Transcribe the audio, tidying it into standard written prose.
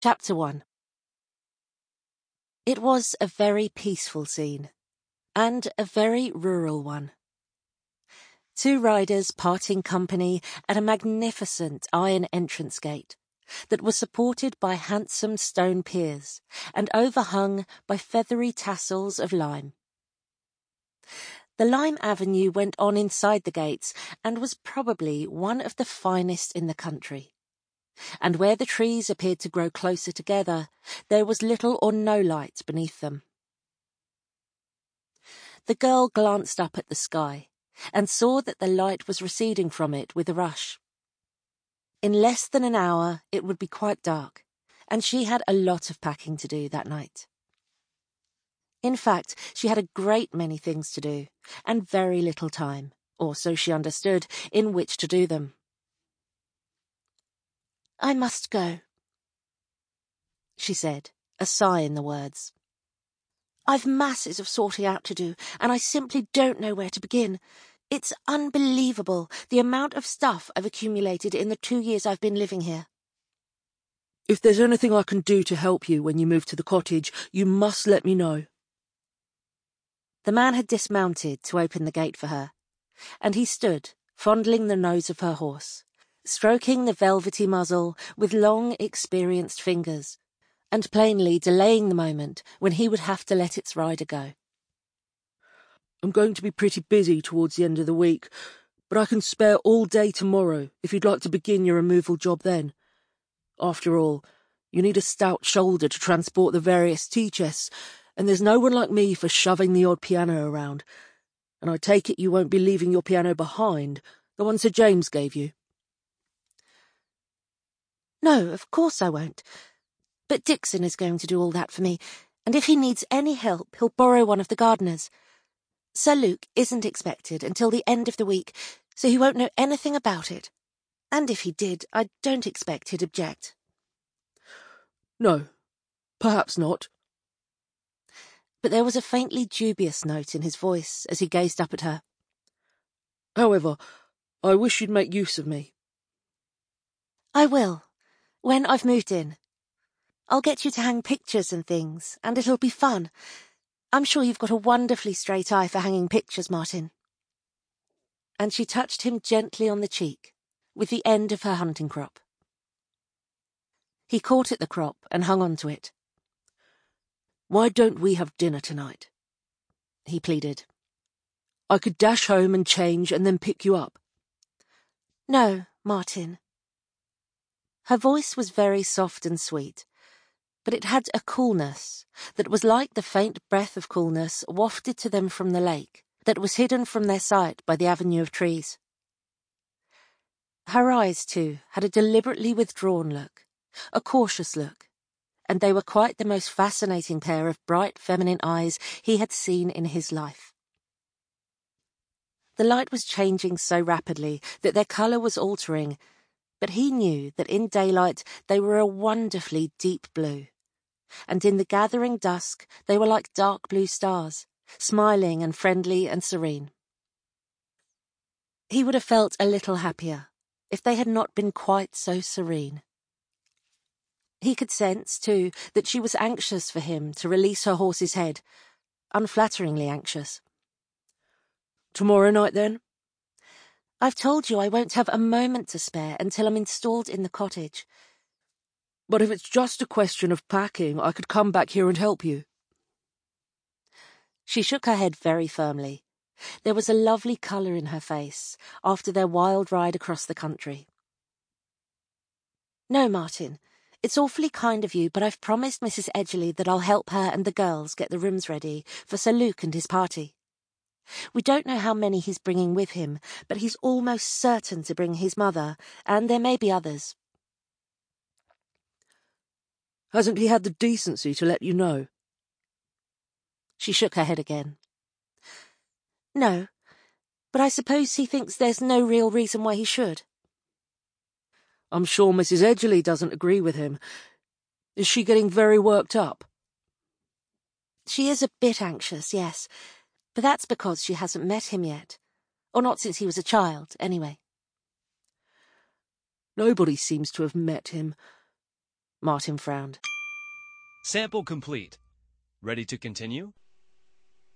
Chapter 1. It was a very peaceful scene, and a very rural one. Two riders parting company at a magnificent iron entrance gate that was supported by handsome stone piers and overhung by feathery tassels of lime. The lime avenue went on inside the gates and was probably one of the finest in the country. And where the trees appeared to grow closer together, there was little or no light beneath them. The girl glanced up at the sky and saw that the light was receding from it with a rush. In less than an hour it would be quite dark, and she had a lot of packing to do that night. In fact, she had a great many things to do, and very little time, or so she understood, in which to do them. "I must go," she said, a sigh in the words. "I've masses of sorting out to do, and I simply don't know where to begin. It's unbelievable, the amount of stuff I've accumulated in the 2 years I've been living here." "If there's anything I can do to help you when you move to the cottage, you must let me know." The man had dismounted to open the gate for her, and he stood, fondling the nose of her horse, stroking the velvety muzzle with long, experienced fingers, and plainly delaying the moment when he would have to let its rider go. "I'm going to be pretty busy towards the end of the week, but I can spare all day tomorrow if you'd like to begin your removal job then. After all, you need a stout shoulder to transport the various tea chests, and there's no one like me for shoving the odd piano around. And I take it you won't be leaving your piano behind, the one Sir James gave you." "No, of course I won't. But Dixon is going to do all that for me, and if he needs any help, he'll borrow one of the gardeners. Sir Luke isn't expected until the end of the week, so he won't know anything about it. And if he did, I don't expect he'd object." "No, perhaps not." But there was a faintly dubious note in his voice as he gazed up at her. "However, I wish you'd make use of me." "I will, when I've moved in. I'll get you to hang pictures and things, and it'll be fun. I'm sure you've got a wonderfully straight eye for hanging pictures, Martin." And she touched him gently on the cheek with the end of her hunting crop. He caught at the crop and hung on to it. "Why don't we have dinner tonight?" he pleaded. "I could dash home and change and then pick you up." "No, Martin." Her voice was very soft and sweet, but it had a coolness that was like the faint breath of coolness wafted to them from the lake that was hidden from their sight by the avenue of trees. Her eyes, too, had a deliberately withdrawn look, a cautious look, and they were quite the most fascinating pair of bright feminine eyes he had seen in his life. The light was changing so rapidly that their colour was altering, but he knew that in daylight they were a wonderfully deep blue, and in the gathering dusk they were like dark blue stars, smiling and friendly and serene. He would have felt a little happier if they had not been quite so serene. He could sense, too, that she was anxious for him to release her horse's head, unflatteringly anxious. "Tomorrow night, then?" "I've told you I won't have a moment to spare until I'm installed in the cottage." "But if it's just a question of packing, I could come back here and help you." She shook her head very firmly. There was a lovely colour in her face after their wild ride across the country. "No, Martin. It's awfully kind of you, but I've promised Mrs. Edgerly that I'll help her and the girls get the rooms ready for Sir Luke and his party. We don't know how many he's bringing with him, but he's almost certain to bring his mother, and there may be others." "Hasn't he had the decency to let you know?" She shook her head again. "No, but I suppose he thinks there's no real reason why he should." "I'm sure Mrs. Edgerly doesn't agree with him. Is she getting very worked up?" "She is a bit anxious, yes, but that's because she hasn't met him yet. Or not since he was a child, anyway." "Nobody seems to have met him. Martin frowned. Sample complete. Ready to continue?